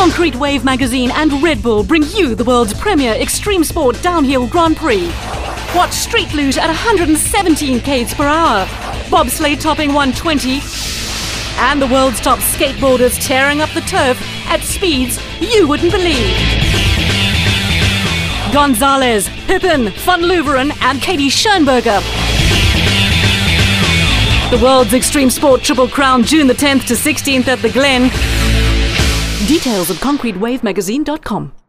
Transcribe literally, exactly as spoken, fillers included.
Concrete Wave Magazine and Red Bull bring you the world's premier extreme sport downhill Grand Prix. Watch Street Luge at one hundred seventeen kilometers per hour, bobsleigh topping one twenty, and the world's top skateboarders tearing up the turf at speeds you wouldn't believe. Gonzalez, Pippin, Van Louveren and Katie Schoenberger. The world's extreme sport Triple Crown, June the tenth to sixteenth at the Glen. Details at concrete wave magazine dot com.